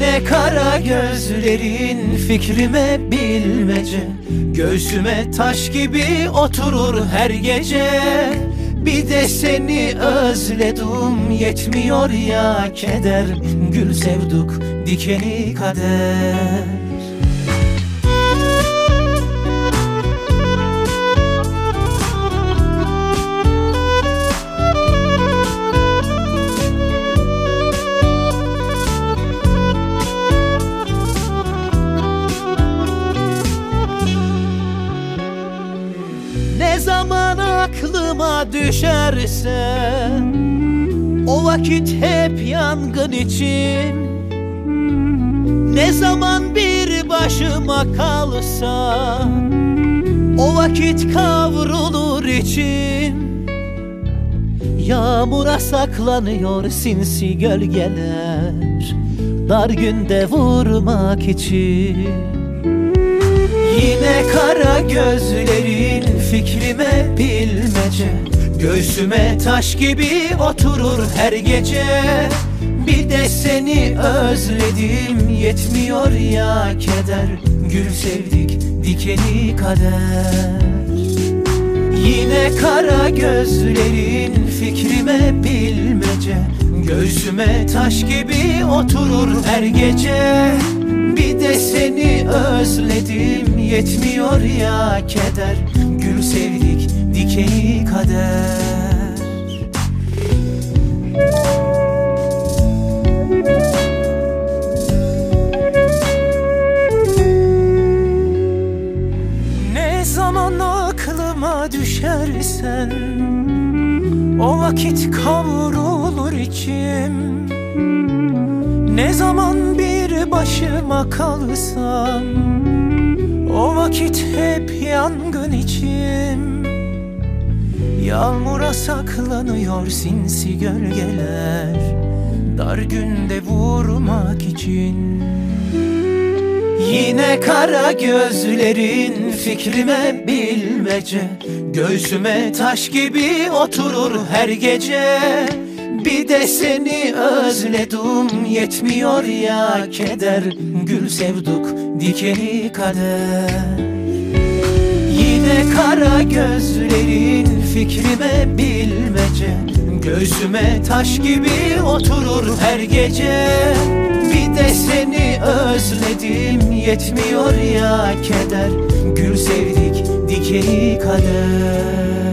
Yine kara gözlerin fikrime bilmece, göğsüme taş gibi oturur her gece. Bir de seni özledim, yetmiyor ya keder. Gül sevduk, dikeni kader. Ne zaman aklıma düşersen, o vakit hep yangın için. Ne zaman bir başıma kalsam, o vakit kavrulur içim. Yağmura saklanıyor sinsi gölgeler, dar günde vurmak için. Yine kara gözlerin fikrime bilmece, göğsüme taş gibi oturur her gece. Bir de seni özledim, yetmiyor ya keder. Gül sevdik, dikeni kader. Yine kara gözlerin fikrime bilmece, göğsüme taş gibi oturur her gece. Bir de seni özledim, yetmiyor ya keder. Gül sevdik, dikeni kader. Ne zaman aklıma düşersen, o vakit kavrulur içim. Ne zaman bir başıma kalsam, o vakit hep yangın içim. Yağmura saklanıyor sinsi gölgeler, dar günde vurmak için. Yine kara gözlerin fikrime bilmece, göğsüme taş gibi oturur her gece. Bir de seni özledim, yetmiyor ya keder. Gül sevduk, dikeni kader. Yine kara gözlerin fikrime bilmece, göğsüme taş gibi oturur her gece. Bir de seni özledim, yetmiyor ya keder. Gül sevdik, dikeni kader.